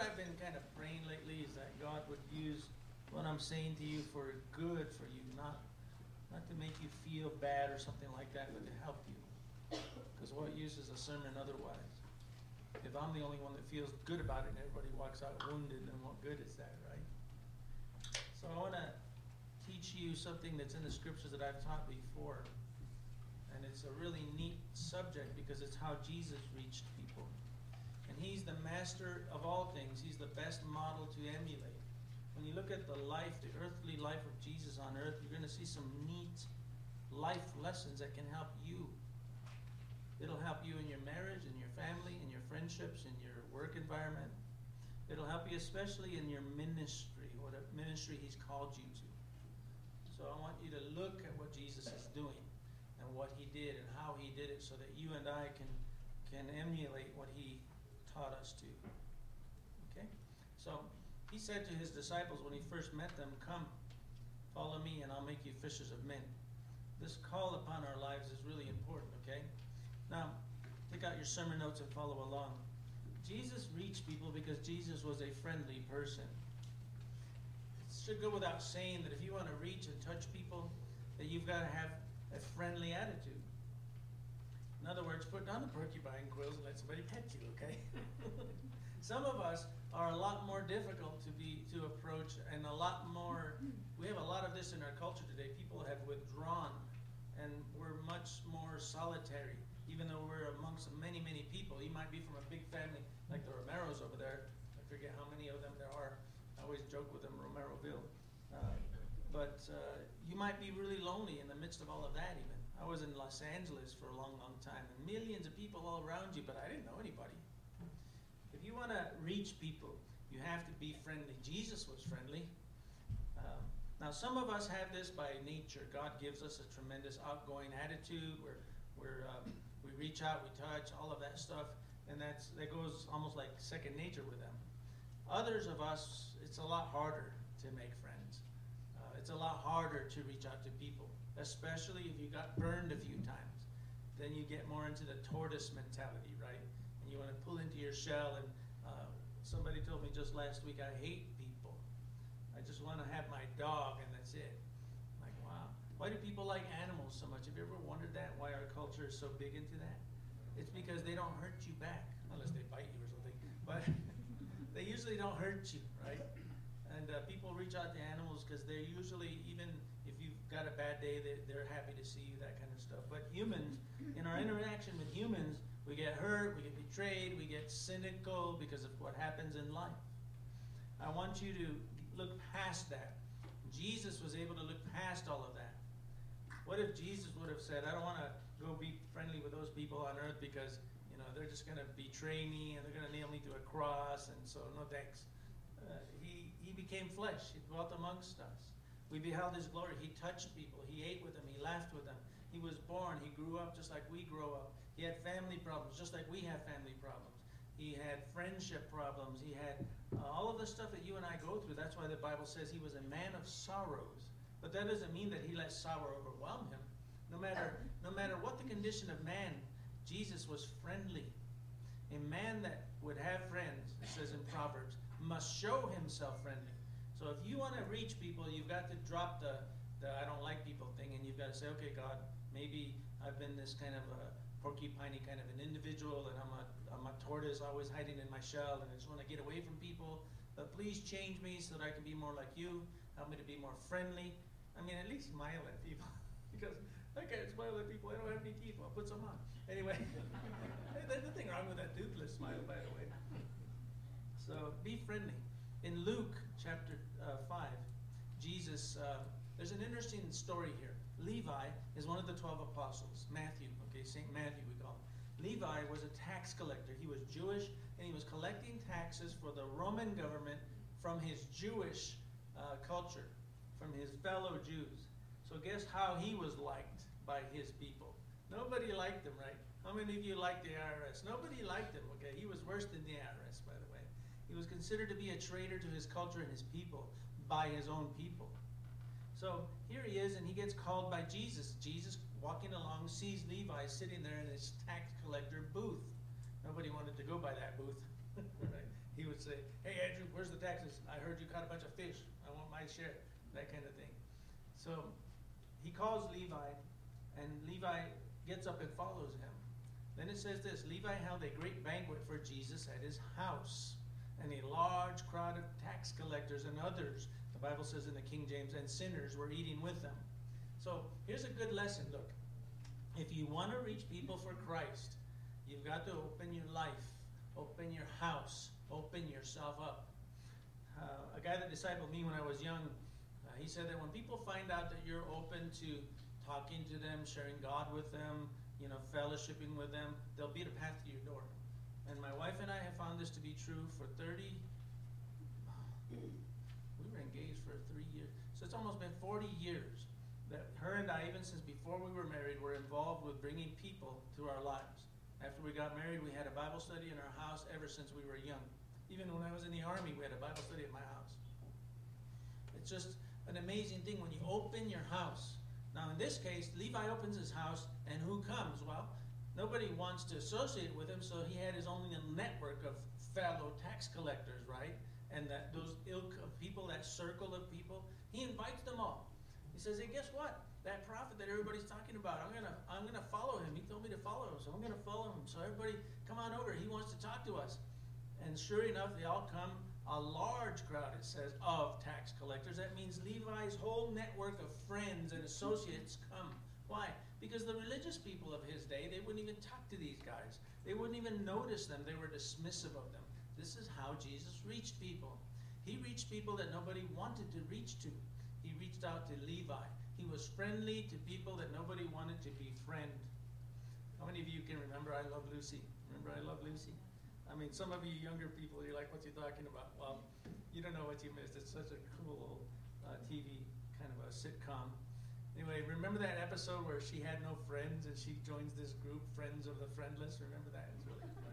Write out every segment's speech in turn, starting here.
I've been kind of praying lately is that God would use what I'm saying to you for good for you, not to make you feel bad or something like that, but to help you. Because what use is a sermon otherwise? If I'm the only one that feels good about it and everybody walks out wounded, then what good is that, right? So I want to teach you something that's in the scriptures that I've taught before. And it's a really neat subject because it's how Jesus reached people. And he's the master of all things. He's the best model to emulate. When you look at the life, the earthly life of Jesus on earth, you're going to see some neat life lessons that can help you. It'll help you in your marriage, in your family, in your friendships, in your work environment. It'll help you especially in your ministry, what ministry he's called you to. So I want you to look at what Jesus is doing and what he did and how he did it so that you and I can emulate what he taught us to. Okay? So he said to his disciples when he first met them, "Come, follow me and I'll make you fishers of men." This call upon our lives is really important, okay? Now, take out your sermon notes and follow along. Jesus reached people because Jesus was a friendly person. It should go without saying that if you want to reach and touch people, that you've got to have a friendly attitude. In other words, put down the porcupine quills and let somebody pet you, okay? Some of us are a lot more difficult to approach, and we have a lot of this in our culture today. People have withdrawn, and we're much more solitary, even though we're amongst many, many people. You might be from a big family, like the Romeros over there. I forget how many of them there are. I always joke with them, Romeroville. But you might be really lonely in the midst of all of that even. I was in Los Angeles for a long, long time, and millions of people all around you, but I didn't know anybody. If you want to reach people, you have to be friendly. Jesus was friendly. Now, some of us have this by nature. God gives us a tremendous outgoing attitude. We reach out, we touch, all of that stuff, and that goes almost like second nature with them. Others of us, it's a lot harder to make friends. It's a lot harder to reach out to people, especially if you got burned a few times. Then you get more into the tortoise mentality, right? And you want to pull into your shell. And somebody told me just last week, I hate people. I just want to have my dog, and that's it. I'm like, wow. Why do people like animals so much? Have you ever wondered that? Why our culture is so big into that? It's because they don't hurt you back, unless they bite you or something. But they usually don't hurt you, right? And people reach out to animals because they're usually, even if you've got a bad day, they're happy to see you, that kind of stuff. But humans, in our interaction with humans, we get hurt, we get betrayed, we get cynical because of what happens in life. I want you to look past that. Jesus was able to look past all of that. What if Jesus would have said, I don't want to go be friendly with those people on earth because, they're just going to betray me and they're going to nail me to a cross, and so no thanks. He became flesh. He dwelt amongst us. We beheld his glory. He touched people. He ate with them. He laughed with them. He was born. He grew up just like we grow up. He had family problems just like we have family problems. He had friendship problems. He had all of the stuff that you and I go through. That's why the Bible says he was a man of sorrows. But that doesn't mean that he let sorrow overwhelm him. No matter what the condition of man, Jesus was friendly. A man that would have friends, it says in Proverbs, must show himself friendly. So if you want to reach people, you've got to drop the I don't like people thing, and you've got to say, okay, God, maybe I've been this kind of a porcupine kind of an individual, and I'm a tortoise always hiding in my shell, and I just want to get away from people. But please change me so that I can be more like you. Help me to be more friendly. I mean, at least smile at people. Because I can't smile at people. I don't have any teeth. I'll put some on. Anyway, there's nothing wrong with that toothless smile, by the way. So be friendly. In Luke chapter 5, Jesus, there's an interesting story here. Levi is one of the 12 apostles. Matthew, okay, St. Matthew we call him. Levi was a tax collector. He was Jewish, and he was collecting taxes for the Roman government from his Jewish culture, from his fellow Jews. So guess how he was liked by his people? Nobody liked him, right? How many of you liked the IRS? Nobody liked him, okay? He was worse than the IRS, by the way. He was considered to be a traitor to his culture and his people by his own people. So here he is, and he gets called by Jesus. Jesus, walking along, sees Levi sitting there in his tax collector booth. Nobody wanted to go by that booth. Right? he would say, hey Andrew, where's the taxes? I heard you caught a bunch of fish. I want my share. That kind of thing. So he calls Levi, and Levi gets up and follows him. Then it says this, Levi held a great banquet for Jesus at his house, and a large crowd of tax collectors and others, the Bible says in the King James, and sinners were eating with them. So here's a good lesson. Look, if you want to reach people for Christ, you've got to open your life, open your house, open yourself up. A guy that discipled me when I was young, he said that when people find out that you're open to talking to them, sharing God with them, fellowshipping with them, they'll beat a path to your door. And my wife and I have found this to be true for we were engaged for 3 years. So it's almost been 40 years that her and I, even since before we were married, were involved with bringing people to our lives. After we got married, we had a Bible study in our house ever since we were young. Even when I was in the Army, we had a Bible study at my house. It's just an amazing thing when you open your house. Now in this case, Levi opens his house, and who comes? Well, nobody wants to associate with him, so he had his own little network of fellow tax collectors, right? And those ilk of people, that circle of people, he invites them all. He says, hey, guess what? That prophet that everybody's talking about, I'm gonna follow him. He told me to follow him, so I'm gonna follow him. So everybody, come on over. He wants to talk to us. And sure enough, they all come. A large crowd, it says, of tax collectors. That means Levi's whole network of friends and associates come. Why? Because the religious people of his day, they wouldn't even talk to these guys. They wouldn't even notice them. They were dismissive of them. This is how Jesus reached people. He reached people that nobody wanted to reach to. He reached out to Levi. He was friendly to people that nobody wanted to befriend. How many of you can remember I Love Lucy? Remember I Love Lucy? I mean, some of you younger people, you're like, what's he talking about? Well, you don't know what you missed. It's such a cool TV kind of a sitcom. Anyway, remember that episode where she had no friends and she joins this group, Friends of the Friendless? Remember that? It's really fun.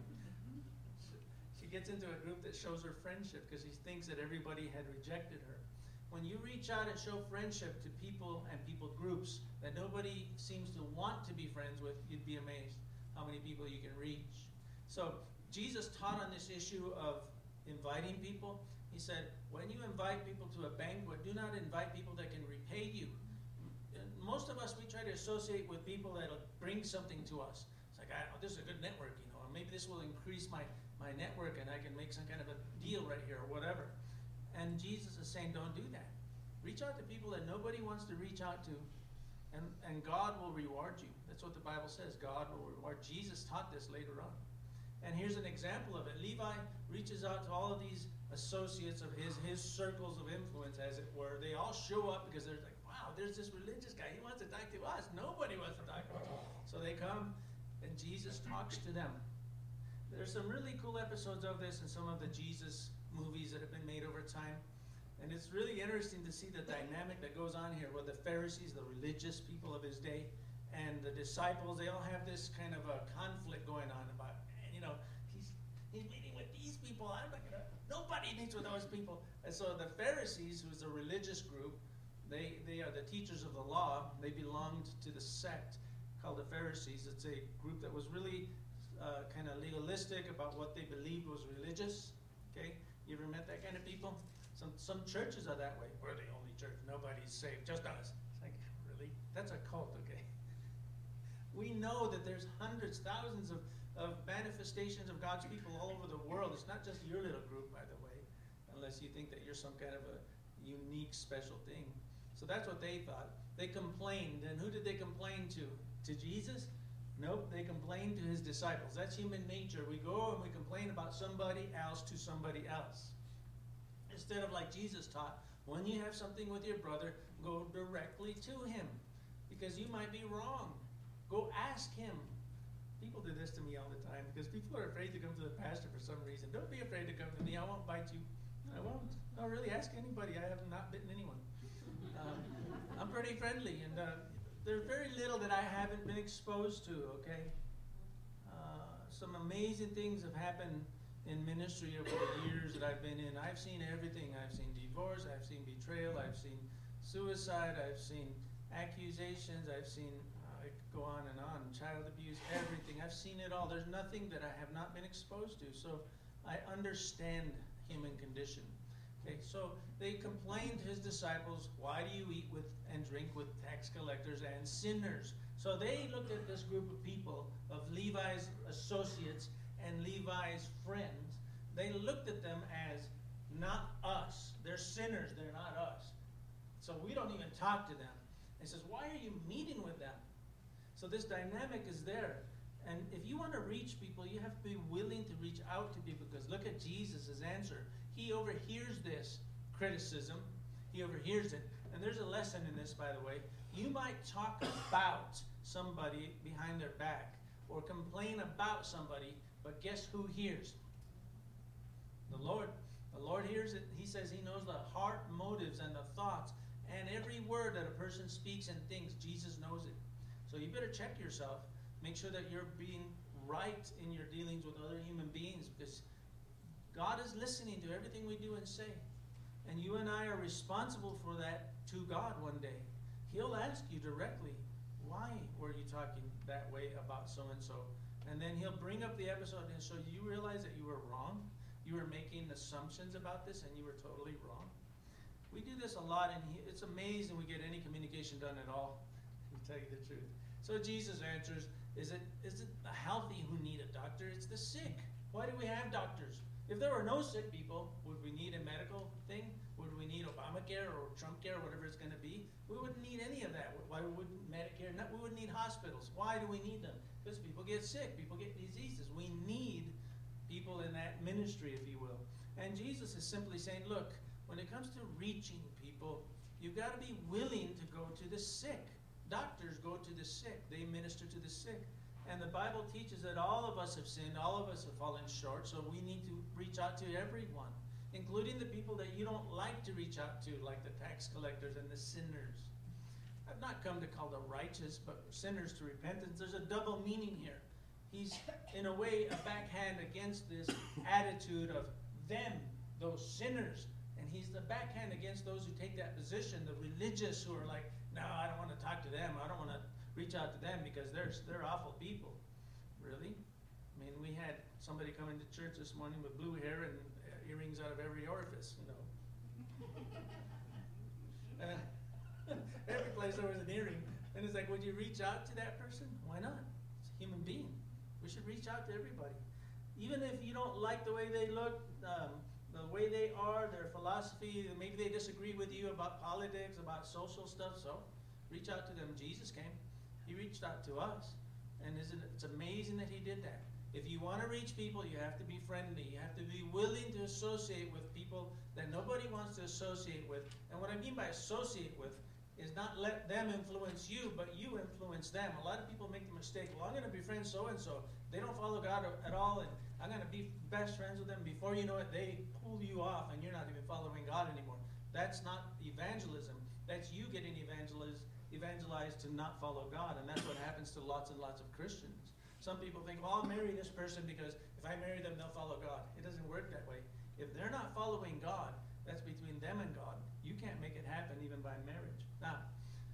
She gets into a group that shows her friendship because she thinks that everybody had rejected her. When you reach out and show friendship to people and people groups that nobody seems to want to be friends with, you'd be amazed how many people you can reach. So Jesus taught on this issue of inviting people. He said, when you invite people to a banquet, do not invite people that can repay you. Most of us, we try to associate with people that'll bring something to us. It's like, this is a good network, or maybe this will increase my network and I can make some kind of a deal right here or whatever. And Jesus is saying, don't do that. Reach out to people that nobody wants to reach out to, and God will reward you. That's what the Bible says. God will reward. Jesus taught this later on. And here's an example of it. Levi reaches out to all of these associates of his circles of influence, as it were. They all show up because they're like, wow, there's this religious guy. He wants to talk to us. Nobody wants to talk to us. So they come, and Jesus talks to them. There's some really cool episodes of this in some of the Jesus movies that have been made over time. And it's really interesting to see the dynamic that goes on here with the Pharisees, the religious people of his day, and the disciples. They all have this kind of a conflict going on about, he's meeting with these people. Nobody meets with those people. And so the Pharisees, who's a religious group, they are the teachers of the law. They belonged to the sect called the Pharisees. It's a group that was really kind of legalistic about what they believed was religious. Okay, you ever met that kind of people? Some churches are that way. We're the only church. Nobody's saved, just us. It's like, really? That's a cult, okay? We know that there's hundreds, thousands of manifestations of God's people all over the world. It's not just your little group, by the way, unless you think that you're some kind of a unique, special thing. So that's what they thought. They complained. And who did they complain to? To Jesus? Nope, they complained to his disciples. That's human nature. We go and we complain about somebody else to somebody else. Instead of like Jesus taught, when you have something with your brother, go directly to him, because you might be wrong. Go ask him. People do this to me all the time because people are afraid to come to the pastor for some reason. Don't be afraid to come to me. I won't bite you. I won't. I'll really ask anybody. I have not bitten anyone. I'm pretty friendly, and there's very little that I haven't been exposed to, okay? Some amazing things have happened in ministry over the years that I've been in. I've seen everything. I've seen divorce. I've seen betrayal. I've seen suicide. I've seen accusations. I've seen, I could go on, child abuse, everything. I've seen it all. There's nothing that I have not been exposed to. So I understand human condition. Okay, so they complained to his disciples, why do you eat with and drink with tax collectors and sinners? So they looked at this group of people, of Levi's associates and Levi's friends. They looked at them as not us. They're sinners, they're not us. So we don't even talk to them. He says, why are you meeting with them? So this dynamic is there. And if you want to reach people, you have to be willing to reach out to people, because look at Jesus' answer. He overhears this criticism. He overhears it. And there's a lesson in this, by the way. You might talk about somebody behind their back or complain about somebody, but guess who hears? The Lord. The Lord hears it. He says he knows the heart motives and the thoughts. And every word that a person speaks and thinks, Jesus knows it. So you better check yourself. Make sure that you're being right in your dealings with other human beings, because God is listening to everything we do and say. And you and I are responsible for that to God one day. He'll ask you directly, why were you talking that way about so-and-so? And then he'll bring up the episode and so you realize that you were wrong. You were making assumptions about this and you were totally wrong. We do this a lot, and it's amazing we get any communication done at all, to tell you the truth. So Jesus answers, is it the healthy who need a doctor? It's the sick. Why do we have doctors? If there were no sick people, would we need a medical thing? Would we need Obamacare or Trumpcare, whatever it's going to be? We wouldn't need any of that. Why wouldn't Medicare? No, we wouldn't need hospitals. Why do we need them? Because people get sick. People get diseases. We need people in that ministry, if you will. And Jesus is simply saying, look, when it comes to reaching people, you've got to be willing to go to the sick. Doctors go to the sick. They minister to the sick. And the Bible teaches that all of us have sinned. All of us have fallen short. So we need to reach out to everyone, including the people that you don't like to reach out to, like the tax collectors and the sinners. I've not come to call the righteous, but sinners to repentance. There's a double meaning here. He's, in a way, a backhand against this attitude of them, those sinners. And he's the backhand against those who take that position, the religious who are like, no, I don't want to talk to them. I don't want to reach out to them because they're awful people. Really? I mean, we had somebody come into church this morning with blue hair and earrings out of every orifice, you know. Every place there was an earring. And it's like, would you reach out to that person? Why not? It's a human being. We should reach out to everybody. Even if you don't like the way they look, the way they are, their philosophy, maybe they disagree with you about politics, about social stuff, so reach out to them. Jesus came. He reached out to us. And it's amazing that he did that. If you want to reach people, you have to be friendly. You have to be willing to associate with people that nobody wants to associate with. And what I mean by associate with is not let them influence you, but you influence them. A lot of people make the mistake, well, I'm going to befriend so-and-so. They don't follow God at all, and I'm going to be best friends with them. Before you know it, they pull you off, and you're not even following God anymore. That's not evangelism. That's you getting evangelized to not follow God, and that's what happens to lots and lots of Christians. Some people think, well, I'll marry this person because if I marry them, they'll follow God. It doesn't work that way. If they're not following God, that's between them and God. You can't make it happen even by marriage. Now,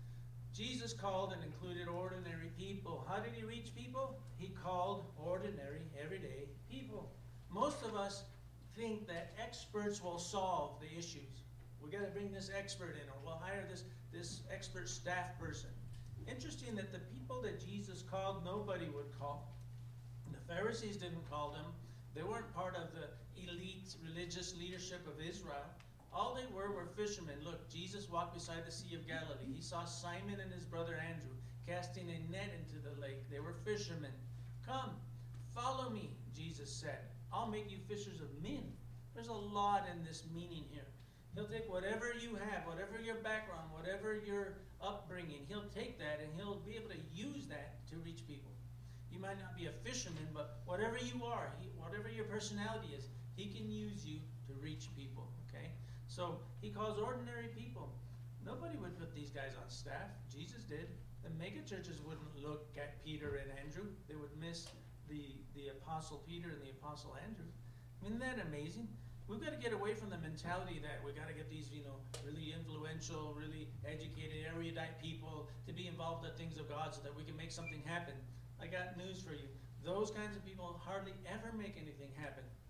Jesus called and included ordinary people. How did he reach people? He called ordinary, everyday people. Most of us think that experts will solve the issues. We got to bring this expert in, or we'll hire this expert staff person. Interesting that the people that Jesus called, nobody would call. The Pharisees didn't call them. They weren't part of the elite religious leadership of Israel. All they were fishermen. Look, Jesus walked beside the Sea of Galilee. He saw Simon and his brother Andrew casting a net into the lake. They were fishermen. Come, follow me, Jesus said. I'll make you fishers of men. There's a lot in this meaning here. He'll take whatever you have, whatever your background, whatever your upbringing, he'll take that and he'll be able to use that to reach people. You might not be a fisherman, but whatever you are, whatever your personality is, he can use you to reach people, okay? So he calls ordinary people. Nobody would put these guys on staff. Jesus did. The mega churches wouldn't look at Peter and Andrew. They would miss the Apostle Peter and the Apostle Andrew. Isn't that amazing? We've got to get away from the mentality that we've got to get these, really influential, really educated, erudite people to be involved in things of God so that we can make something happen. I got news for you. Those kinds of people hardly ever make anything happen.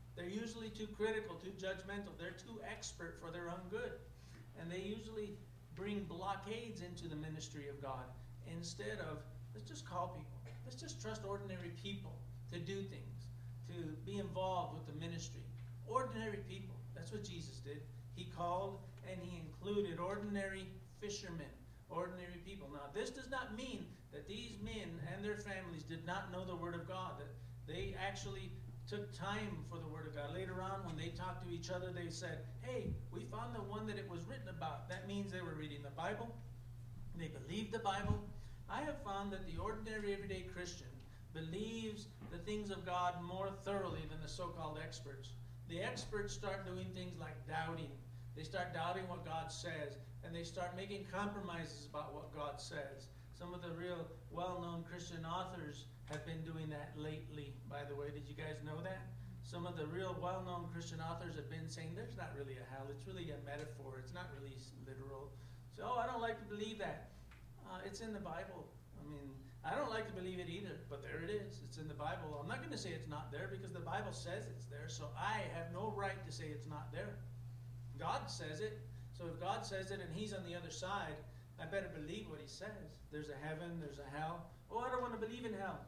They're usually too critical, too judgmental. They're too expert for their own good. And they usually bring blockades into the ministry of God instead of, let's just call people. Let's just trust ordinary people to do things, to be involved with the ministry. Ordinary people. That's what Jesus did. He called and he included ordinary fishermen, ordinary people. Now, this does not mean that these men and their families did not know the Word of God, that they actually took time for the Word of God. Later on, when they talked to each other, they said, hey, we found the one that it was written about. That means they were reading the Bible. They believed the Bible. I have found that the ordinary, everyday Christian believes the things of God more thoroughly than the so-called experts. The experts start doing things like doubting. They start doubting what God says, and they start making compromises about what God says. Some of the real well-known Christian authors have been doing that lately, by the way. Did you guys know that? Some of the real well-known Christian authors have been saying there's not really a hell. It's really a metaphor. It's not really literal. So, I don't like to believe that. It's in the Bible. I mean, I don't like to believe it either, but there it is. It's in the Bible. I'm not going to say it's not there because the Bible says it's there, so I have no right to say it's not there. God says it. So if God says it and he's on the other side, I better believe what he says. There's a heaven, there's a hell. Oh, I don't want to believe in hell.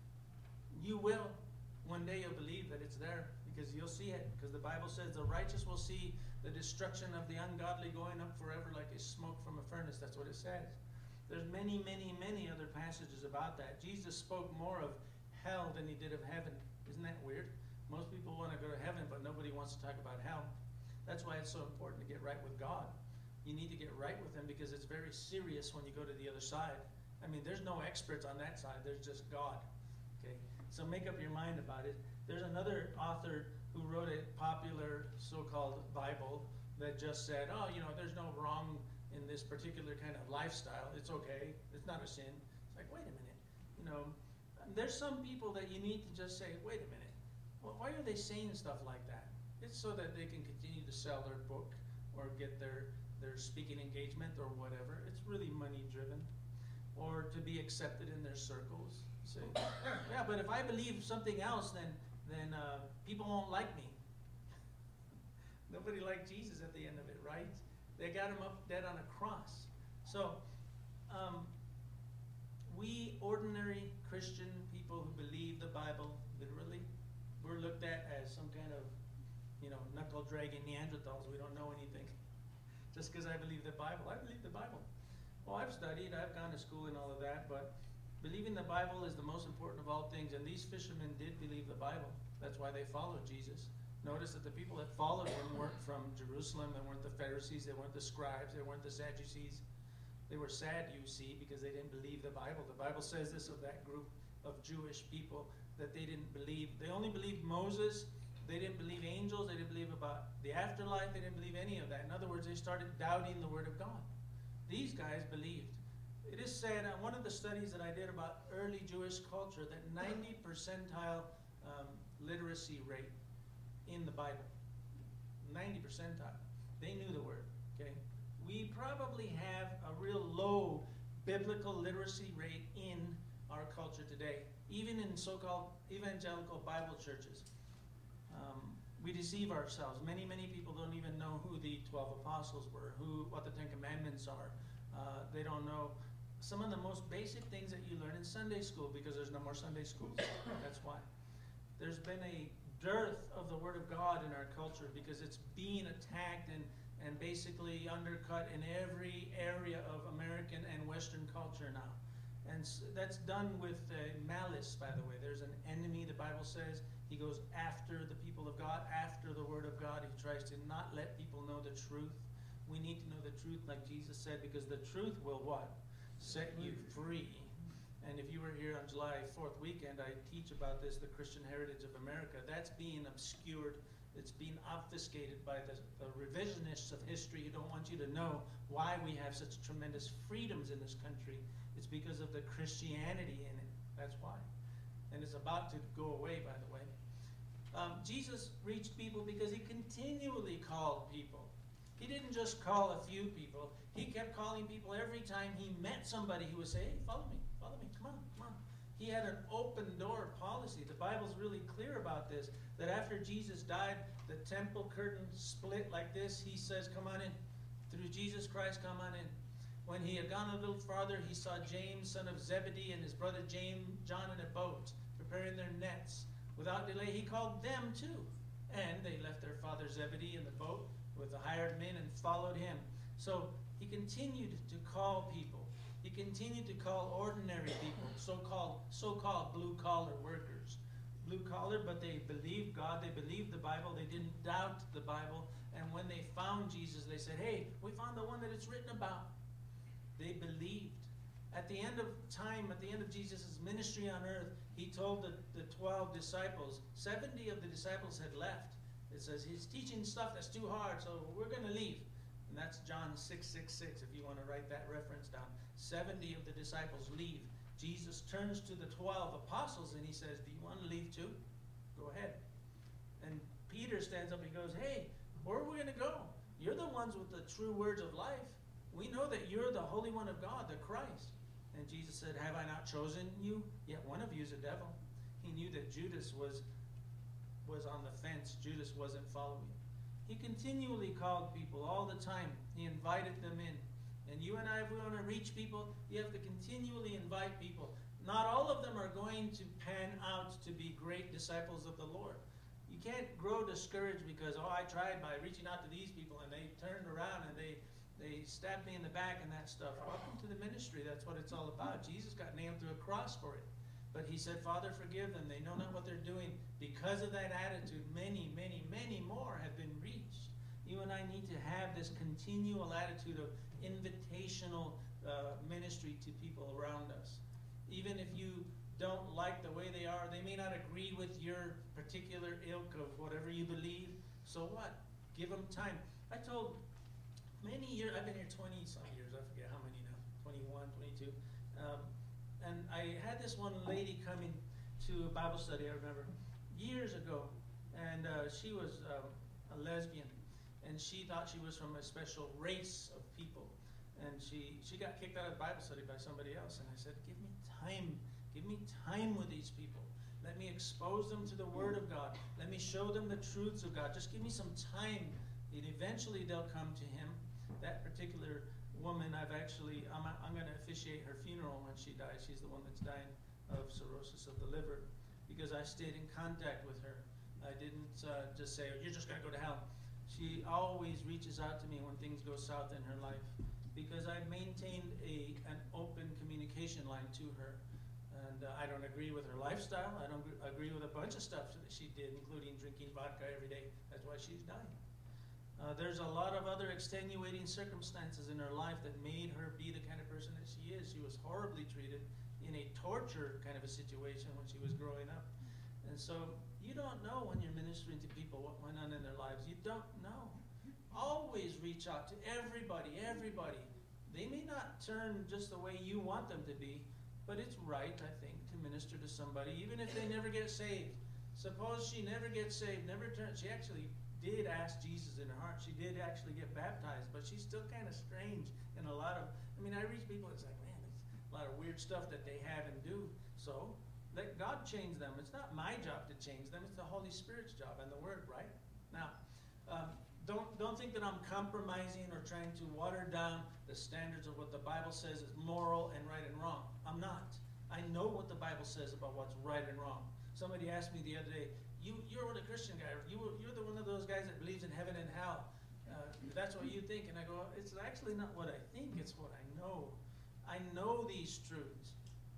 You will. One day you'll believe that it's there because you'll see it. Because the Bible says the righteous will see the destruction of the ungodly going up forever like a smoke from a furnace. That's what it says. There's many, many, many other passages about that. Jesus spoke more of hell than he did of heaven. Isn't that weird? Most people want to go to heaven, but nobody wants to talk about hell. That's why it's so important to get right with God. You need to get right with him because it's very serious when you go to the other side. I mean, there's no experts on that side. There's just God. Okay? So make up your mind about it. There's another author who wrote a popular so-called Bible that just said, oh, there's no wrong in this particular kind of lifestyle. It's okay. It's not a sin. It's like, wait a minute. There's some people that you need to just say, wait a minute. Well, why are they saying stuff like that? It's so that they can continue to sell their book or get their speaking engagement or whatever. It's really money driven. Or to be accepted in their circles. Say, yeah, but if I believe something else, then people won't like me. Nobody liked Jesus at the end of it, right? They got him up dead on a cross. So, we ordinary Christian people who believe the Bible literally, we're looked at as some kind of, knuckle-dragging Neanderthals. We don't know anything. Just because I believe the Bible. I believe the Bible. Well, I've studied, I've gone to school and all of that, but believing the Bible is the most important of all things, and these fishermen did believe the Bible. That's why they followed Jesus. Notice that the people that followed him weren't from Jerusalem. They weren't the Pharisees. They weren't the scribes. They weren't the Sadducees. They were sad, you see, because they didn't believe the Bible. The Bible says this of that group of Jewish people, that they didn't believe. They only believed Moses. They didn't believe angels. They didn't believe about the afterlife. They didn't believe any of that. In other words, they started doubting the Word of God. These guys believed. It is said, one of the studies that I did about early Jewish culture, that 90 percentile literacy rate in the Bible. 90 percentile. They knew the Word. Okay? We probably have a real low biblical literacy rate in our culture today, even in so-called evangelical Bible churches. We deceive ourselves. Many, many people don't even know who the 12 apostles were, what the 10 Commandments are. They don't know some of the most basic things that you learn in Sunday school because there's no more Sunday schools. That's why. There's been a dearth of the Word of God in our culture because it's being attacked and basically undercut in every area of American and Western culture now. And that's done with malice, by the way. There's an enemy, the Bible says. He goes after the people of God, after the Word of God. He tries to not let people know the truth. We need to know the truth, like Jesus said, because the truth will what? Set you free. And if you were here on July 4th weekend, I teach about this, the Christian heritage of America. That's being obscured. It's being obfuscated by the revisionists of history who don't want you to know why we have such tremendous freedoms in this country. It's because of the Christianity in it. That's why. And it's about to go away, by the way. Jesus reached people because he continually called people. He didn't just call a few people. He kept calling people every time he met somebody who would say, hey, follow me, come on. He had an open door policy. The Bible's really clear about this, that after Jesus died, the temple curtain split like this. He says, come on in. Through Jesus Christ, come on in. When he had gone a little farther, he saw James, son of Zebedee, and his brother John in a boat, preparing their nets. Without delay, he called them too. And they left their father Zebedee in the boat with the hired men and followed him. So he continued to call people. He continued to call ordinary people, so-called blue-collar workers. Blue-collar, but they believed God, they believed the Bible, they didn't doubt the Bible. And when they found Jesus, they said, hey, we found the one that it's written about. They believed. At the end of time, at the end of Jesus' ministry on earth, he told the 12 disciples, 70 of the disciples had left. It says, he's teaching stuff that's too hard, so we're going to leave. And that's John 6:66, if you want to write that reference down. 70 of the disciples leave. Jesus turns to the 12 apostles and he says, do you want to leave too? Go ahead. And Peter stands up and goes, hey, where are we going to go? You're the ones with the true words of life. We know that you're the Holy One of God, the Christ. And Jesus said, have I not chosen you? Yet one of you is a devil. He knew that Judas was on the fence. Judas wasn't following. He continually called people all the time. He invited them in. And you and I, if we want to reach people, you have to continually invite people. Not all of them are going to pan out to be great disciples of the Lord. You can't grow discouraged because, oh, I tried by reaching out to these people and they turned around and they stabbed me in the back and that stuff. Welcome to the ministry. That's what it's all about. Jesus got nailed to a cross for it. But he said, Father, forgive them. They know not what they're doing. Because of that attitude, many, many, many more have been reached. You and I need to have this continual attitude of invitational ministry to people around us. Even if you don't like the way they are, they may not agree with your particular ilk of whatever you believe. So what? Give them time. I told many years, I've been here 20-some years, I forget how many now, 21, 22. And I had this one lady coming to a Bible study, I remember, years ago. And she was a lesbian. And she thought she was from a special race of people. And she got kicked out of the Bible study by somebody else. And I said, give me time. Give me time with these people. Let me expose them to the Word of God. Let me show them the truths of God. Just give me some time. And eventually they'll come to Him. That particular woman, I'm going to officiate her funeral when she dies. She's the one that's dying of cirrhosis of the liver. Because I stayed in contact with her. I didn't just say, oh, you're just going to go to hell. She always reaches out to me when things go south in her life. Because I maintained an open communication line to her. And I don't agree with her lifestyle. I don't agree with a bunch of stuff that she did, including drinking vodka every day. That's why she's dying. There's a lot of other extenuating circumstances in her life that made her be the kind of person that she is. She was horribly treated in a torture kind of a situation when she was growing up. And so you don't know when you're ministering to people what went on in their lives. You don't know. Always reach out to everybody, everybody. They may not turn just the way you want them to be, but it's right, I think, to minister to somebody, even if they never get saved. Suppose she never gets saved, she actually did ask Jesus in her heart. She did actually get baptized, but she's still kind of strange in a lot of, I reach people, it's like, man, there's a lot of weird stuff that they have and do. So let God change them. It's not my job to change them. It's the Holy Spirit's job and the Word, right? Now, don't think that I'm compromising or trying to water down the standards of what the Bible says is moral and right and wrong. I'm not. I know what the Bible says about what's right and wrong. Somebody asked me the other day, you're a Christian guy. You're the one of those guys that believes in heaven and hell. That's what you think. And I go, it's actually not what I think. It's what I know. I know these truths.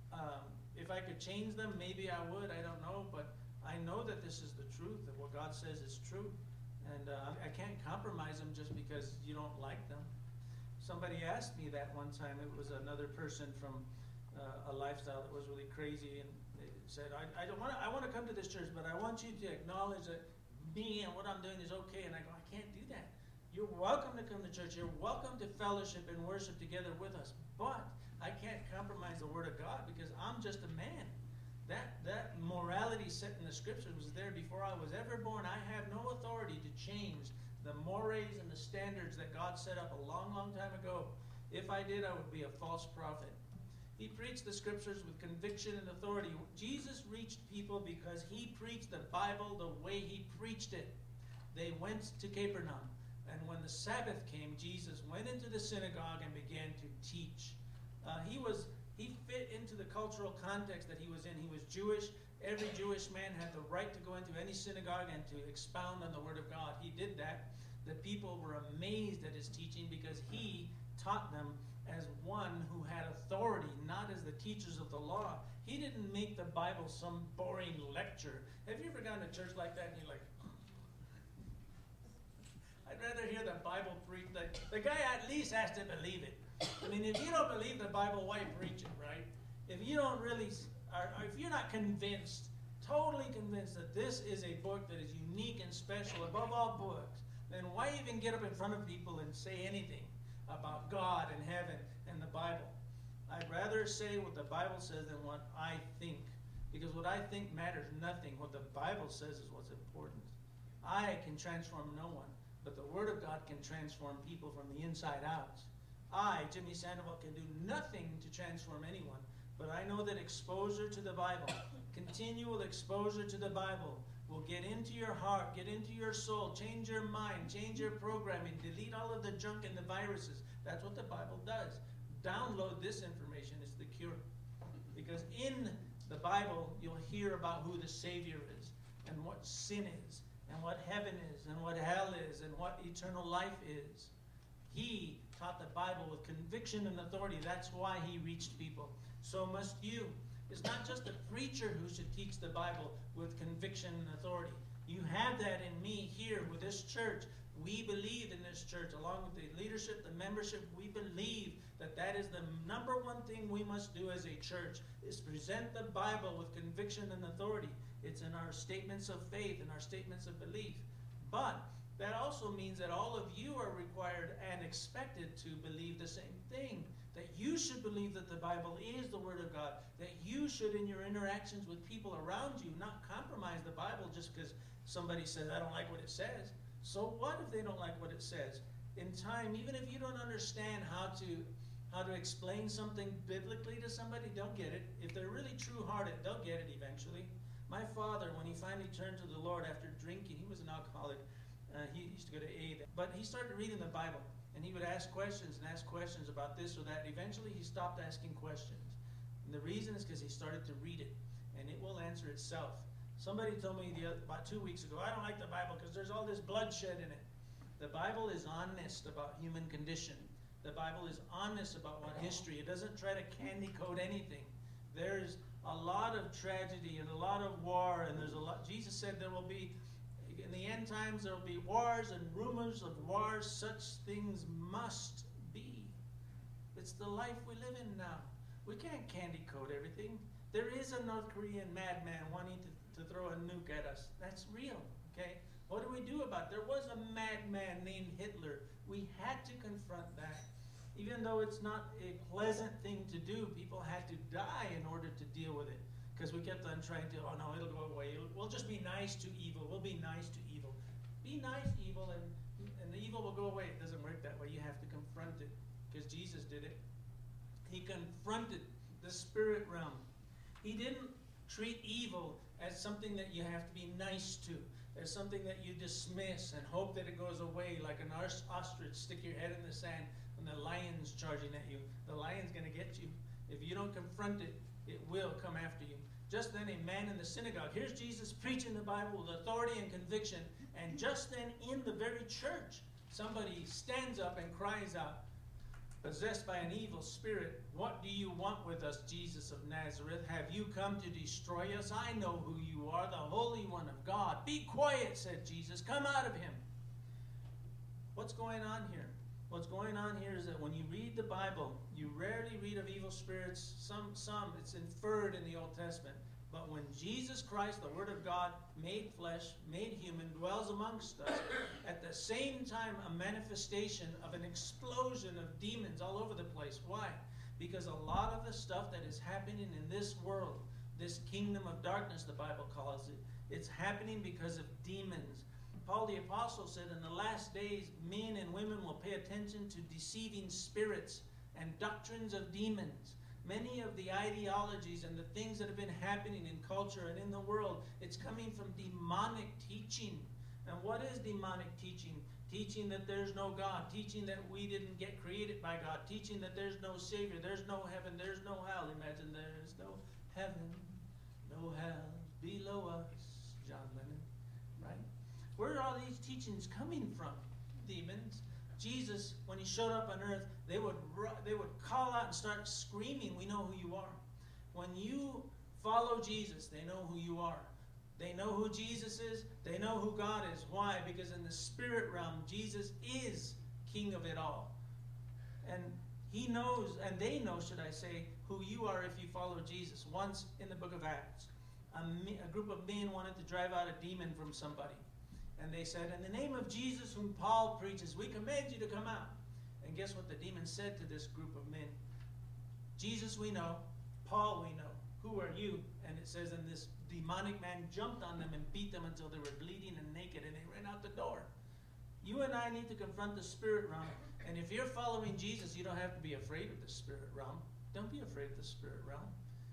If I could change them, maybe I would. I don't know. But I know that this is the truth, that what God says is true. And I can't compromise them just because you don't like them. Somebody asked me that one time. It was another person from a lifestyle that was really crazy, and they said, I want to come to this church, but I want you to acknowledge that me and what I'm doing is okay. And I go, I can't do that. You're welcome to come to church. You're welcome to fellowship and worship together with us. But I can't compromise the Word of God because I'm just a man. That morality set in the Scriptures was there before I was ever born. I have no authority to change the mores and the standards that God set up a long, long time ago. If I did, I would be a false prophet. He preached the scriptures with conviction and authority. Jesus reached people because he preached the Bible the way he preached it. They went to Capernaum, and when the Sabbath came, Jesus went into the synagogue and began to teach. He fit into the cultural context that he was in. He was Jewish. Every Jewish man had the right to go into any synagogue and to expound on the Word of God. He did that. The people were amazed at his teaching because he taught them as one who had authority, not as the teachers of the law. He didn't make the Bible some boring lecture. Have you ever gone to church like that and you're like, I'd rather hear the Bible preached. The guy at least has to believe it. I mean, if you don't believe the Bible, why preach it, right? If you don't really, if you're not convinced, totally convinced that this is a book that is unique and special above all books, then why even get up in front of people and say anything about God and heaven and the Bible? I'd rather say what the Bible says than what I think. Because what I think matters nothing. What the Bible says is what's important. I can transform no one, but the Word of God can transform people from the inside out. I, Jimmy Sandoval, can do nothing to transform anyone, but I know that exposure to the Bible, continual exposure to the Bible, will get into your heart, get into your soul, change your mind, change your programming, delete all of the junk and the viruses. That's what the Bible does. Download this information. It's the cure. Because in the Bible, you'll hear about who the Savior is, and what sin is, and what heaven is, and what hell is, and what eternal life is. He taught the Bible with conviction and authority. That's why he reached people. So must you. It's not just a preacher who should teach the Bible with conviction and authority. You have that in me here with this church. We believe in this church, along with the leadership, the membership. We believe that that is the number one thing we must do as a church, is present the Bible with conviction and authority. It's in our statements of faith and our statements of belief. But that also means that all of you are required and expected to believe the same thing. That you should believe that the Bible is the Word of God. That you should, in your interactions with people around you, not compromise the Bible just because somebody says, I don't like what it says. So what if they don't like what it says? In time, even if you don't understand how to explain something biblically to somebody, they'll get it. If they're really true-hearted, they'll get it eventually. My father, when he finally turned to the Lord after drinking, he was an alcoholic. He used to go to AA, but he started reading the Bible, and he would ask questions about this or that. Eventually, he stopped asking questions. And the reason is because he started to read it, and it will answer itself. Somebody told me about 2 weeks ago, I don't like the Bible because there's all this bloodshed in it. The Bible is honest about human condition. The Bible is honest about what history. It doesn't try to candy coat anything. There's a lot of tragedy and a lot of war, and there's a lot. Jesus said there will be, in the end times, there will be wars and rumors of wars. Such things must be. It's the life we live in now. We can't candy coat everything. There is a North Korean madman wanting to throw a nuke at us. That's real, okay? What do we do about it? There was a madman named Hitler. We had to confront that. Even though it's not a pleasant thing to do, people had to die in order to deal with it. Because we kept on trying to, oh no, it'll go away. We'll just be nice to evil. We'll be nice to evil. Be nice, evil, and the evil will go away. It doesn't work that way. You have to confront it. Because Jesus did it. He confronted the spirit realm. He didn't treat evil as something that you have to be nice to, as something that you dismiss and hope that it goes away like an ostrich. Stick your head in the sand when the lion's charging at you. The lion's going to get you. If you don't confront it, it will come after you. Just then a man in the synagogue, here's Jesus preaching the Bible with authority and conviction, and just then in the very church, somebody stands up and cries out, possessed by an evil spirit, what do you want with us, Jesus of Nazareth? Have you come to destroy us? I know who you are, the Holy One of God. Be quiet, said Jesus. Come out of him. What's going on here? What's going on here is that when you read the Bible, you rarely read of evil spirits. Some it's inferred in the Old Testament. But when Jesus Christ, the Word of God, made flesh, made human, dwells amongst us, at the same time a manifestation of an explosion of demons all over the place. Why? Because a lot of the stuff that is happening in this world, this kingdom of darkness, the Bible calls it, it's happening because of demons. Paul the Apostle said in the last days, men and women will pay attention to deceiving spirits and doctrines of demons. Many of the ideologies and the things that have been happening in culture and in the world, it's coming from demonic teaching. And what is demonic teaching? Teaching that there's no God, teaching that we didn't get created by God, teaching that there's no Savior, there's no heaven, there's no hell. Imagine there's no heaven, no hell below us, John Lennon, right? Where are all these teachings coming from? Demons. Jesus, when he showed up on earth, they would call out and start screaming, "We know who you are." When you follow Jesus, they know who you are. They know who Jesus is. They know who God is. Why? Because in the spirit realm, Jesus is King of it all. And he knows, and they know, should I say, who you are if you follow Jesus. Once in the book of Acts, a group of men wanted to drive out a demon from somebody. And they said, "In the name of Jesus whom Paul preaches, we command you to come out." And guess what the demon said to this group of men? "Jesus we know, Paul we know. Who are you?" And it says, and this demonic man jumped on them and beat them until they were bleeding and naked, and they ran out the door. You and I need to confront the spirit realm. And if you're following Jesus, you don't have to be afraid of the spirit realm. Don't be afraid of the spirit realm.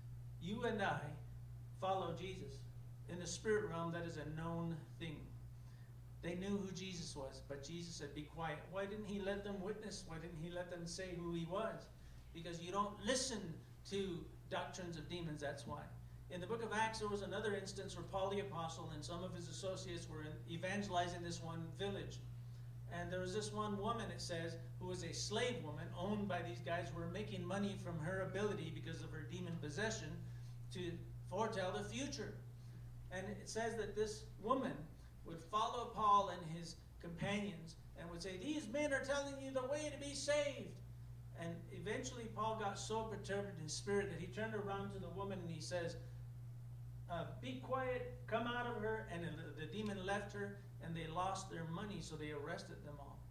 You and I follow Jesus. In the spirit realm, that is a known thing. They knew who Jesus was, but Jesus said, "Be quiet." Why didn't he let them witness? Why didn't he let them say who he was? Because you don't listen to doctrines of demons, that's why. In the book of Acts, there was another instance where Paul the Apostle and some of his associates were evangelizing this one village. And there was this one woman, it says, who was a slave woman owned by these guys who were making money from her ability because of her demon possession to foretell the future. And it says that this woman would follow Paul and his companions and would say, "These men are telling you the way to be saved." And eventually Paul got so perturbed in his spirit that he turned around to the woman and he says, "Be quiet, come out of her." And the demon left her, and they lost their money, so they arrested them all.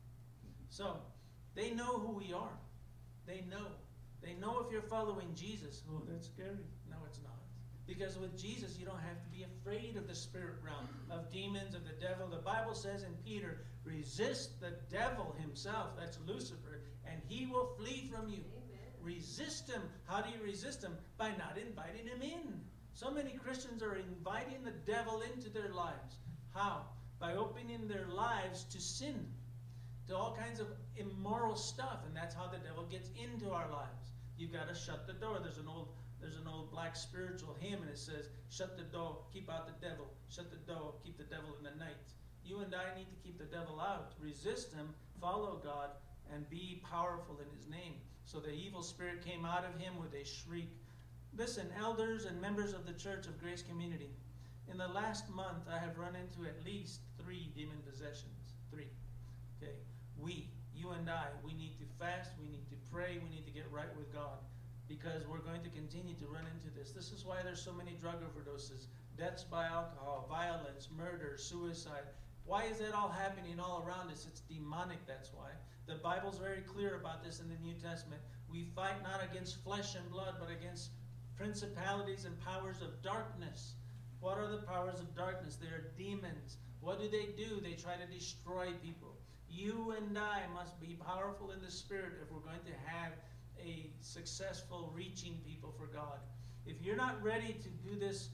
So they know who we are. They know. They know if you're following Jesus. Oh, that's scary. No, it's not. Because with Jesus, you don't have to be afraid of the spirit realm, of demons, of the devil. The Bible says in Peter, "Resist the devil himself," that's Lucifer, "and he will flee from you." Amen. Resist him. How do you resist him? By not inviting him in. So many Christians are inviting the devil into their lives. How? By opening their lives to sin, to all kinds of immoral stuff, and that's how the devil gets into our lives. You've got to shut the door. There's an old black spiritual hymn, and it says, "Shut the door, keep out the devil. Shut the door, keep the devil in the night." You and I need to keep the devil out. Resist him, follow God, and be powerful in his name. So the evil spirit came out of him with a shriek. Listen, elders and members of the Church of Grace Community, in the last month I have run into at least 3 demon possessions. 3. Okay? You and I, we need to fast, we need to pray, we need to get right with God, because we're going to continue to run into this. This is why there's so many drug overdoses, deaths by alcohol, violence, murder, suicide. Why is that all happening all around us? It's demonic, that's why. The Bible's very clear about this in the New Testament. We fight not against flesh and blood, but against principalities and powers of darkness. What are the powers of darkness? They are demons. What do? They try to destroy people. You and I must be powerful in the Spirit if we're going to have a successful reaching people for God. If you're not ready to do this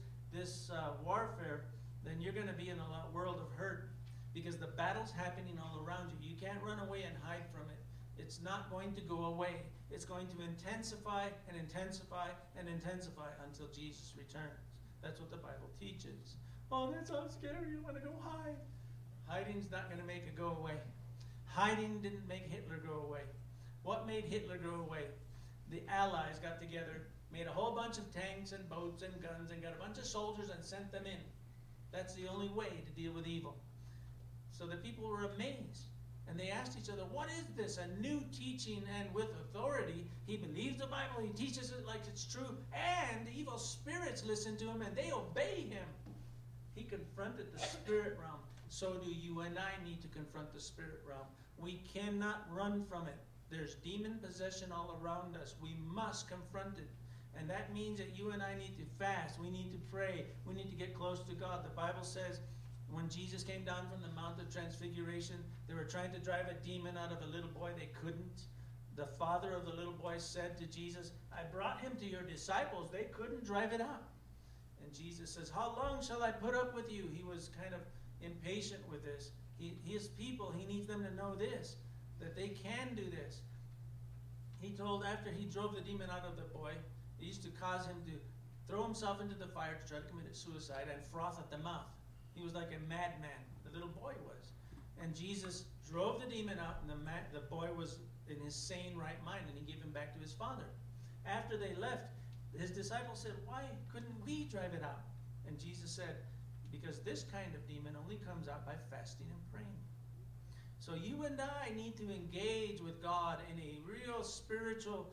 warfare, then you're going to be in a world of hurt, because the battle's happening all around you. You can't run away and hide from it. It's not going to go away. It's going to intensify and intensify and intensify until Jesus returns. That's what the Bible teaches. Oh, that's so scary. You want to go hide. Hiding's not going to make it go away. Hiding didn't make Hitler go away. What made Hitler go away? The Allies got together, made a whole bunch of tanks and boats and guns, and got a bunch of soldiers and sent them in. That's the only way to deal with evil. So the people were amazed. And they asked each other, "What is this? A new teaching and with authority. He believes the Bible. He teaches it like it's true. And the evil spirits listen to him and they obey him." He confronted the spirit realm. So do you and I need to confront the spirit realm. We cannot run from it. There's demon possession all around us. We must confront it. And that means that you and I need to fast. We need to pray. We need to get close to God. The Bible says when Jesus came down from the Mount of Transfiguration, they were trying to drive a demon out of a little boy. They couldn't. The father of the little boy said to Jesus, I brought him to your disciples. They couldn't drive it out. And Jesus says, how long shall I put up with you? He was kind of impatient with this. His people, he needs them to know this, that they can do this. He told, after he drove the demon out of the boy, it used to cause him to throw himself into the fire to try to commit suicide and froth at the mouth. He was like a madman, the little boy was. And Jesus drove the demon out, and the boy was in his sane right mind, and he gave him back to his father. After they left, his disciples said, why couldn't we drive it out? And Jesus said, because this kind of demon only comes out by fasting and praying. So you and I need to engage with God in a real spiritual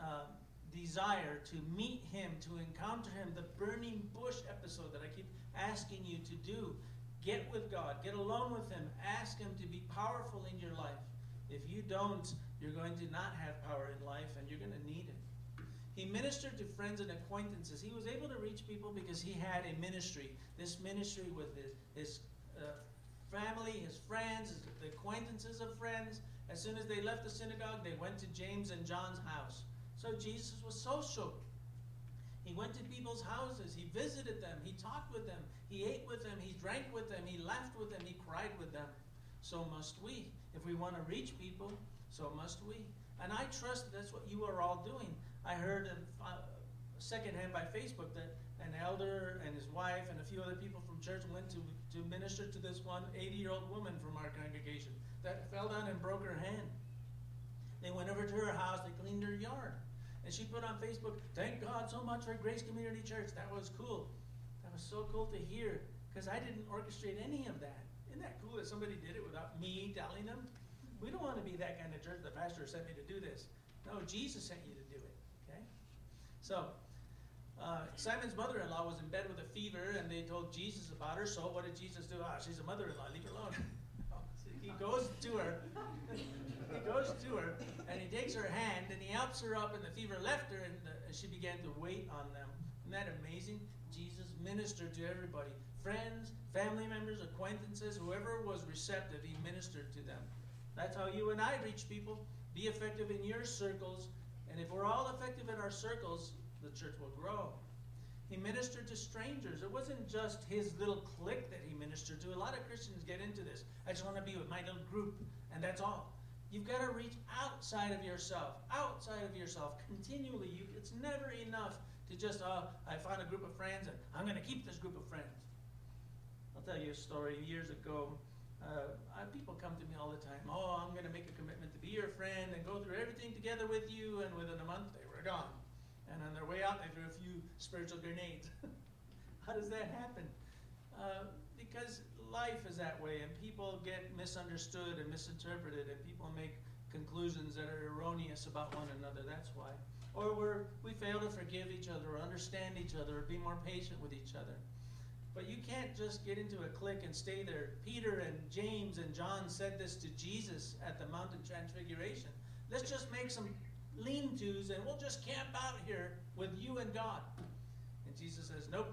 desire to meet him, to encounter him. The burning bush episode that I keep asking you to do. Get with God. Get alone with him. Ask him to be powerful in your life. If you don't, you're going to not have power in life, and you're going to need it. He ministered to friends and acquaintances. He was able to reach people because he had a ministry. This ministry with his family, his friends, the acquaintances of friends. As soon as they left the synagogue, they went to James and John's house. So Jesus was social. He went to people's houses. He visited them. He talked with them. He ate with them. He drank with them. He laughed with them. He cried with them. So must we. If we want to reach people, so must we. And I trust that's what you are all doing. I heard secondhand by Facebook that an elder and his wife and a few other people from church went to minister to this one 80-year-old woman from our congregation that fell down and broke her hand. They went over to her house. They cleaned her yard. And she put on Facebook, thank God so much for Grace Community Church. That was cool. That was so cool to hear, because I didn't orchestrate any of that. Isn't that cool that somebody did it without me telling them? We don't want to be that kind of church. The pastor sent me to do this. No, Jesus sent you to do it. Okay? So, Simon's mother-in-law was in bed with a fever, and they told Jesus about her. So what did Jesus do? She's a mother-in-law. Leave her alone. He goes to her. He goes to her, and he takes her hand, and he helps her up, and the fever left her, and she began to wait on them. Isn't that amazing? Jesus ministered to everybody. Friends, family members, acquaintances, whoever was receptive, he ministered to them. That's how you and I reach people. Be effective in your circles, and if we're all effective in our circles, the church will grow. He ministered to strangers. It wasn't just his little clique that he ministered to. A lot of Christians get into this. I just want to be with my little group, and that's all. You've got to reach outside of yourself, continually. It's never enough to just, I found a group of friends, and I'm going to keep this group of friends. I'll tell you a story. Years ago, people come to me all the time. Oh, I'm going to make a commitment to be your friend and go through everything together with you, and within a month, they were gone. And on their way out, they threw a few spiritual grenades. How does that happen? Because life is that way, and people get misunderstood and misinterpreted, and people make conclusions that are erroneous about one another. That's why. Or we fail to forgive each other, or understand each other, or be more patient with each other. But you can't just get into a clique and stay there. Peter and James and John said this to Jesus at the Mount of Transfiguration. Let's just make some lean-tos, and we'll just camp out here with you and God. And Jesus says, nope.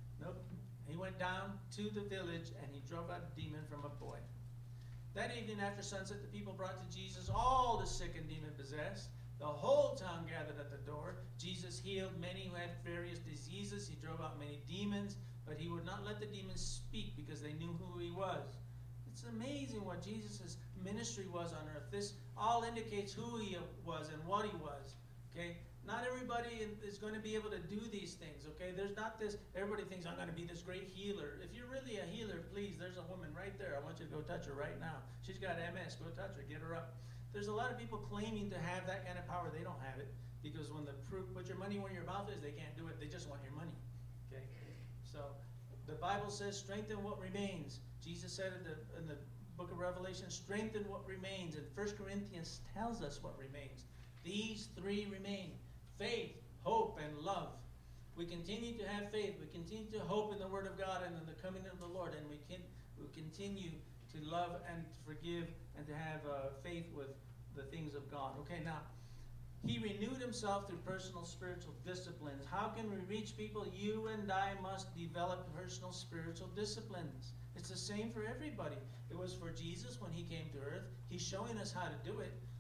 He went down to the village, and he drove out a demon from a boy. That evening after sunset, the people brought to Jesus all the sick and demon-possessed. The whole town gathered at the door. Jesus healed many who had various diseases. He drove out many demons, but he would not let the demons speak because they knew who he was. It's amazing what Jesus' ministry was on earth. This all indicates who he was and what he was. Okay? Not everybody is going to be able to do these things. Okay? There's not this, everybody thinks I'm going to be this great healer. If you're really a healer, please, there's a woman right there. I want you to go touch her right now. She's got MS. Go touch her. Get her up. There's a lot of people claiming to have that kind of power. They don't have it. Because when the proof, put your money where your mouth is, they can't do it. They just want your money. Okay? So, the Bible says, strengthen what remains. Jesus said in the book of Revelation, strengthen what remains. And 1 Corinthians tells us what remains. These three remain. Faith, hope, and love. We continue to have faith. We continue to hope in the Word of God and in the coming of the Lord. And we continue to love and to forgive and to have faith with the things of God. Okay, now, he renewed himself through personal spiritual disciplines. How can we reach people? You and I must develop personal spiritual disciplines. It's the same for everybody. It was for Jesus when he came to earth. He's showing us how to do it.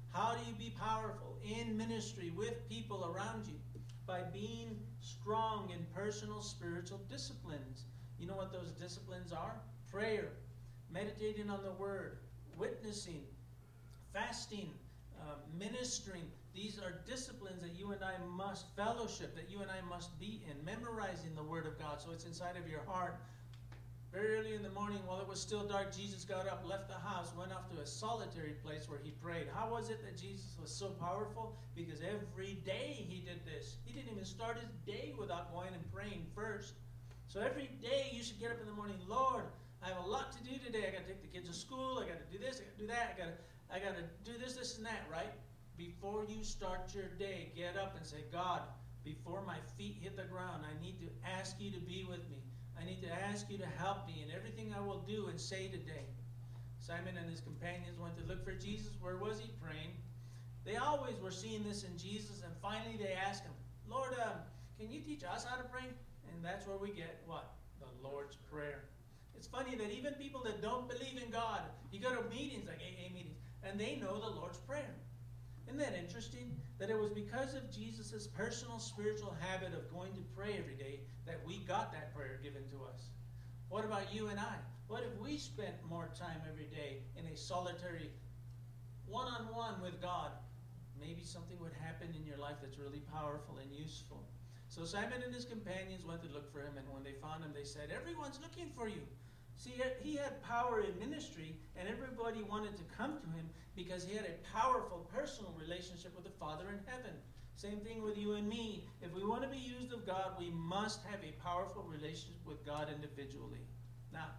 How do you be powerful in ministry with people around you? By being strong in personal spiritual disciplines. You know what those disciplines are? Prayer, meditating on the Word, witnessing, fasting, ministering. These are disciplines that you and I must fellowship, that you and I must be in. Memorizing the Word of God so it's inside of your heart. Very early in the morning, while it was still dark, Jesus got up, left the house, went off to a solitary place where he prayed. How was it that Jesus was so powerful? Because every day he did this. He didn't even start his day without going and praying first. So every day you should get up in the morning, Lord, I have a lot to do today. I got to take the kids to school. I got to do this. I got to do that. I got to do this, this, and that, right? Before you start your day, get up and say, God, before my feet hit the ground, I need to ask you to be with me. I need to ask you to help me in everything I will do and say today. Simon and his companions went to look for Jesus. Where was he? Praying. They always were seeing this in Jesus, and finally they asked him, Lord, can you teach us how to pray? And that's where we get what? The Lord's Prayer. It's funny that even people that don't believe in God, you go to meetings like AA meetings, and they know the Lord's Prayer. Isn't that interesting? That it was because of Jesus' personal spiritual habit of going to pray every day that we got that prayer given to us. What about you and I? What if we spent more time every day in a solitary one-on-one with God? Maybe something would happen in your life that's really powerful and useful. So Simon and his companions went to look for him, and when they found him, they said, everyone's looking for you. See, he had power in ministry, and everybody wanted to come to him because he had a powerful personal relationship with the Father in heaven. Same thing with you and me. If we want to be used of God, we must have a powerful relationship with God individually. Now,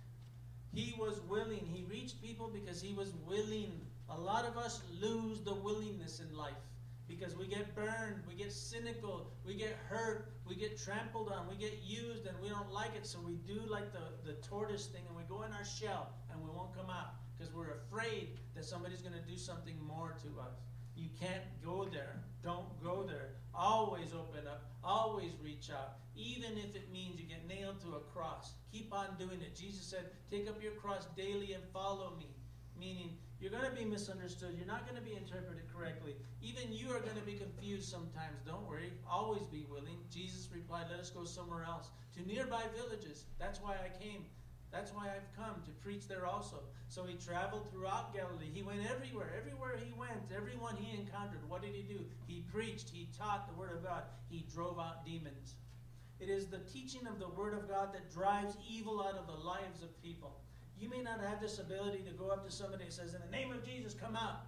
he was willing. He reached people because he was willing. A lot of us lose the willingness in life because we get burned, we get cynical, we get hurt, we get trampled on, we get used, and we don't like it, so we do like the tortoise thing, and we go in our shell, and we won't come out because we're afraid that somebody's going to do something more to us. You can't go there. Don't go there. Always open up. Always reach out. Even if it means you get nailed to a cross. Keep on doing it. Jesus said, take up your cross daily and follow me. Meaning, you're going to be misunderstood. You're not going to be interpreted correctly. Even you are going to be confused sometimes. Don't worry. Always be willing. Jesus replied, let us go somewhere else. To nearby villages. That's why I came. That's why I've come to preach there also. So he traveled throughout Galilee. He went everywhere. Everywhere he went, everyone he encountered, what did he do? He preached. He taught the Word of God. He drove out demons. It is the teaching of the Word of God that drives evil out of the lives of people. You may not have this ability to go up to somebody and says, in the name of Jesus, come out.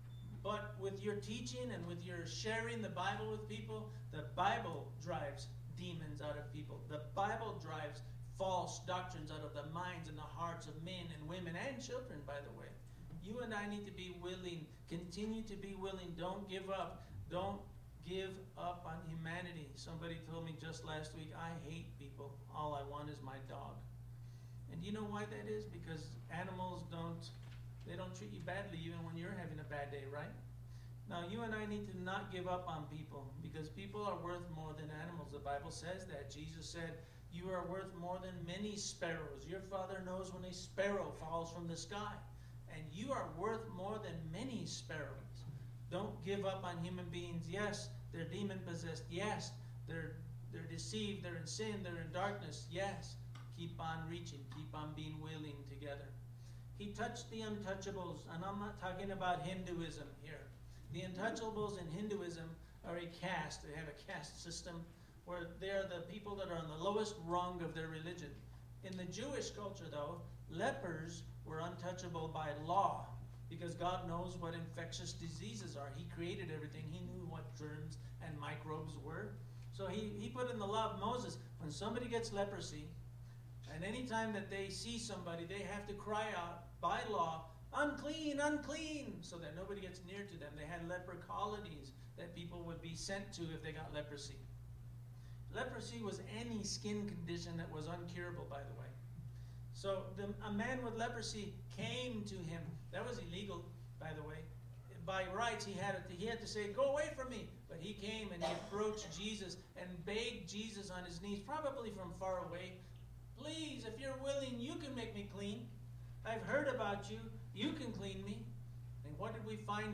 But with your teaching and with your sharing the Bible with people, the Bible drives demons out of people. The Bible drives false doctrines out of the minds and the hearts of men and women and children, by the way. You and I need to be willing. Continue to be willing. Don't give up. Don't give up on humanity. Somebody told me just last week, I hate people. All I want is my dog. And do you know why that is? Because animals don't treat you badly even when you're having a bad day, right? Now, you and I need to not give up on people because people are worth more than animals. The Bible says that. Jesus said, you are worth more than many sparrows. Your Father knows when a sparrow falls from the sky. And you are worth more than many sparrows. Don't give up on human beings. Yes, they're demon-possessed. Yes, they're deceived. They're in sin. They're in darkness. Yes. Keep on reaching. Keep on being willing together. He touched the untouchables. And I'm not talking about Hinduism here. The untouchables in Hinduism are a caste. They have a caste system where they're the people that are on the lowest rung of their religion. In the Jewish culture, though, lepers were untouchable by law because God knows what infectious diseases are. He created everything. He knew what germs and microbes were. So he put in the law of Moses, when somebody gets leprosy, and any time that they see somebody, they have to cry out by law, unclean, unclean, so that nobody gets near to them. They had leper colonies that people would be sent to if they got leprosy. Leprosy was any skin condition that was uncurable, by the way. So a man with leprosy came to him. That was illegal, by the way. By rights, he had to say, go away from me. But he came and he approached Jesus and begged Jesus on his knees, probably from far away. Please, if you're willing, you can make me clean. I've heard about you. You can clean me. And what did we find here?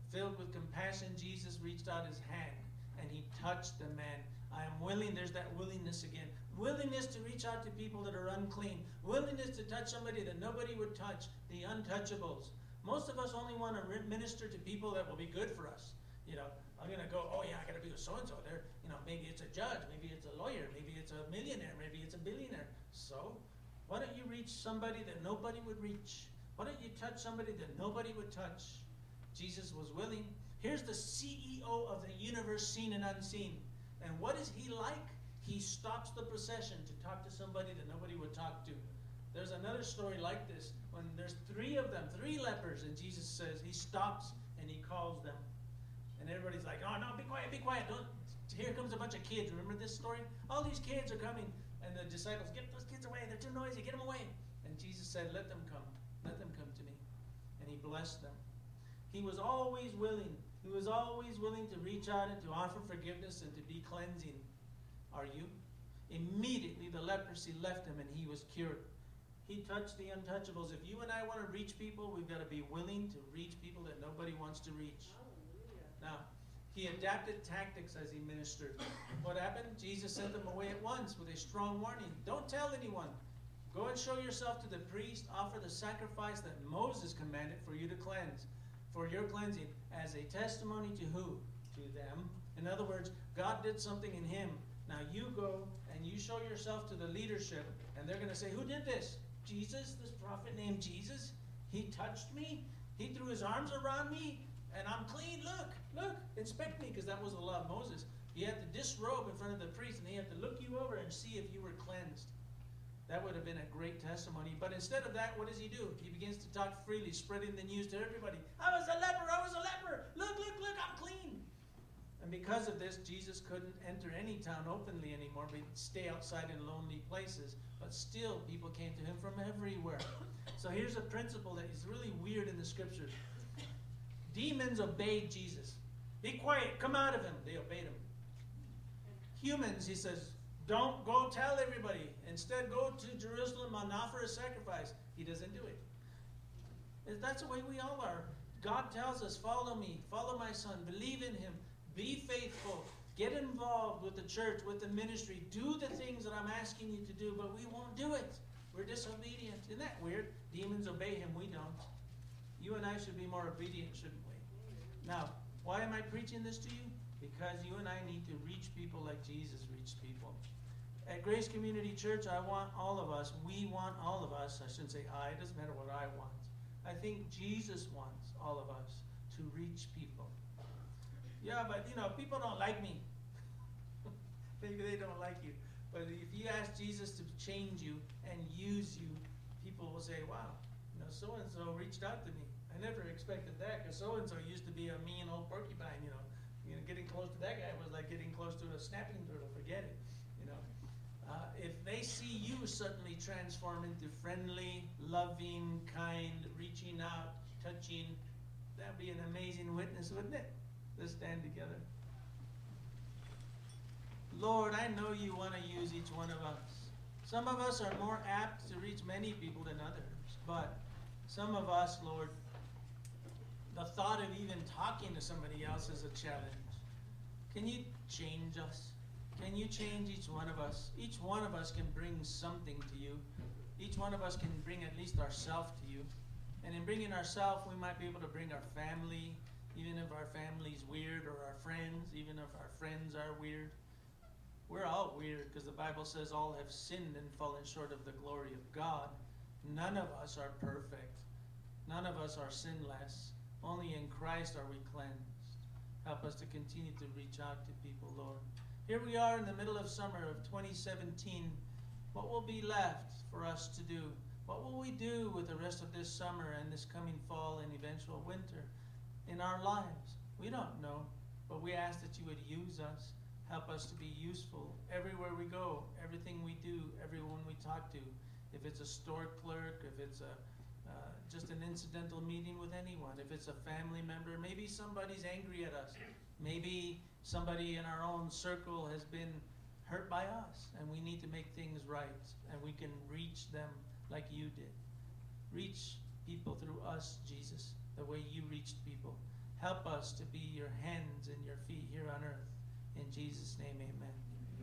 Filled with compassion, Jesus reached out his hand and he touched the man. I am willing. There's that willingness again. Willingness to reach out to people that are unclean. Willingness to touch somebody that nobody would touch. The untouchables. Most of us only want to minister to people that will be good for us. You know, I'm going to go, oh yeah, I got to be with so-and-so. There, you know, maybe it's a judge. Maybe it's a lawyer. Maybe it's a millionaire. Maybe it's a billionaire. So, why don't you reach somebody that nobody would reach? Why don't you touch somebody that nobody would touch? Jesus was willing. Here's the CEO of the universe, seen and unseen. And what is he like? He stops the procession to talk to somebody that nobody would talk to. There's another story like this. When there's 3 of them, 3 lepers, and Jesus says, he stops and he calls them. And everybody's like, oh no, be quiet, be quiet. Don't. Here comes a bunch of kids. Remember this story? All these kids are coming. And the disciples, get those kids away. They're too noisy. Get them away. And Jesus said, let them come. Let them come to me. And he blessed them. He was always willing. He was always willing to reach out and to offer forgiveness and to be cleansing. Are you? Immediately the leprosy left him and he was cured. He touched the untouchables. If you and I want to reach people, we've got to be willing to reach people that nobody wants to reach. Now, he adapted tactics as he ministered. What happened? Jesus sent them away at once with a strong warning. Don't tell anyone. Go and show yourself to the priest. Offer the sacrifice that Moses commanded for you to cleanse. For your cleansing. As a testimony to who? To them. In other words, God did something in him. Now you go and you show yourself to the leadership. And they're going to say, who did this? Jesus, this prophet named Jesus. He touched me. He threw his arms around me. And I'm clean. Look, look, inspect me. Because that was the law of Moses. You had to disrobe in front of the priest. And he had to look you over and see if you were cleansed. That would have been a great testimony. But instead of that, what does he do? He begins to talk freely, spreading the news to everybody. I was a leper. I was a leper. Look, look, look. I'm clean. And because of this, Jesus couldn't enter any town openly anymore, but he'd stay outside in lonely places. But still, people came to him from everywhere. So here's a principle that is really weird in the scriptures. Demons obeyed Jesus. Be quiet. Come out of him. They obeyed him. Humans, he says, don't go tell everybody. Instead, go to Jerusalem and offer a sacrifice. He doesn't do it. That's the way we all are. God tells us, follow me, follow my son, believe in him, be faithful, get involved with the church, with the ministry, do the things that I'm asking you to do, but we won't do it. We're disobedient. Isn't that weird? Demons obey him, we don't. You and I should be more obedient, shouldn't we? Now, why am I preaching this to you? Because you and I need to reach people like Jesus reached people. At Grace Community Church, I want all of us, we want all of us, I shouldn't say I, it doesn't matter what I want. I think Jesus wants all of us to reach people. Yeah, but you know, people don't like me. Maybe they don't like you. But if you ask Jesus to change you and use you, people will say, wow, you know, so-and-so reached out to me. I never expected that because so-and-so used to be a mean old porcupine, you know. Getting close to that guy was like getting close to a snapping turtle. Forget it, you know. If they see you suddenly transform into friendly, loving, kind, reaching out, touching, that'd be an amazing witness, wouldn't it? Let's stand together. Lord, I know you want to use each one of us. Some of us are more apt to reach many people than others, but some of us, Lord, the thought of even talking to somebody else is a challenge. Can you change us? Can you change each one of us? Each one of us can bring something to you. Each one of us can bring at least ourselves to you. And in bringing ourselves, we might be able to bring our family, even if our family's weird, or our friends, even if our friends are weird. We're all weird because the Bible says all have sinned and fallen short of the glory of God. None of us are perfect. None of us are sinless. Only in Christ are we cleansed. Help us to continue to reach out to people, Lord. Here we are in the middle of summer of 2017. What will be left for us to do? What will we do with the rest of this summer and this coming fall and eventual winter in our lives? We don't know, but we ask that you would use us. Help us to be useful everywhere we go, everything we do, everyone we talk to. If it's a store clerk, if it's just an incidental meeting with anyone, if it's a family member, maybe somebody's angry at us. Maybe somebody in our own circle has been hurt by us, and we need to make things right, and we can reach them like you did. Reach people through us, Jesus, the way you reached people. Help us to be your hands and your feet here on earth. In Jesus' name, amen.